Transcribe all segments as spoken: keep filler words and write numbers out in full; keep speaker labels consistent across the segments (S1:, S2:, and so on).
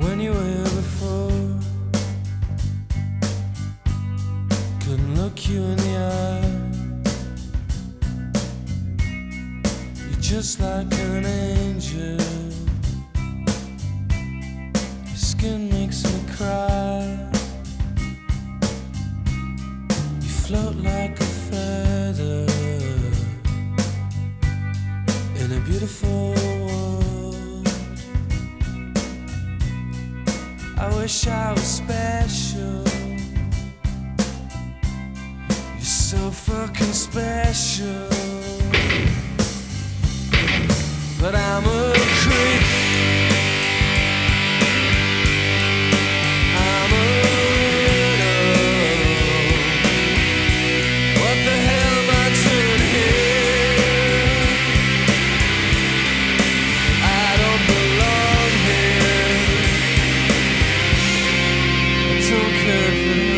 S1: when you were here before. Couldn't look you in the eye. You're just like an angel. Your skin makes me cry. You float like a feather in a beautiful world. I wish I was special. You're so fucking special. But I'm a creep. I'm a widow. What the hell am I doing here? I don't belong here. I don't care if it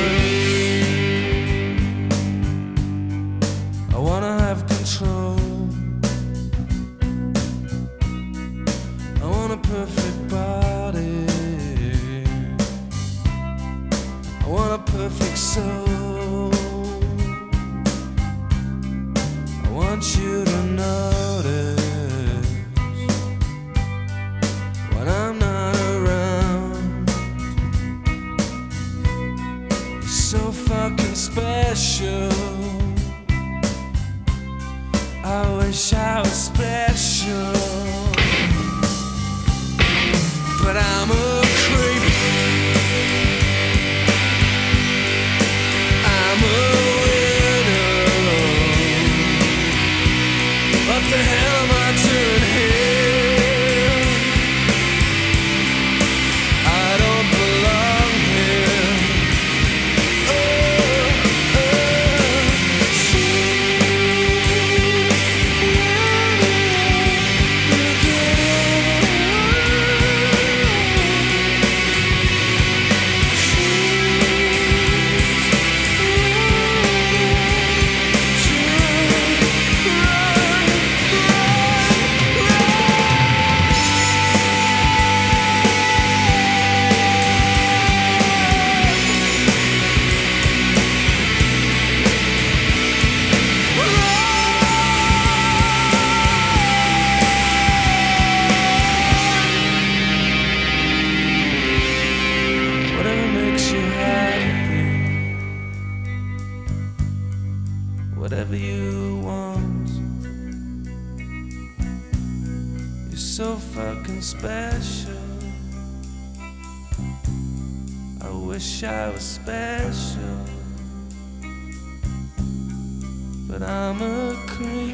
S1: hurts. I wanna have control. I want a perfect body. I want a perfect soul. I want you to notice when I'm not around. You're so fucking special. I wish I was special. But I'm a creep. I'm a widow. What the hell am I doing here? I don't belong here. Oh, whatever you want. You're so fucking special. I wish I was special, but I'm a creep.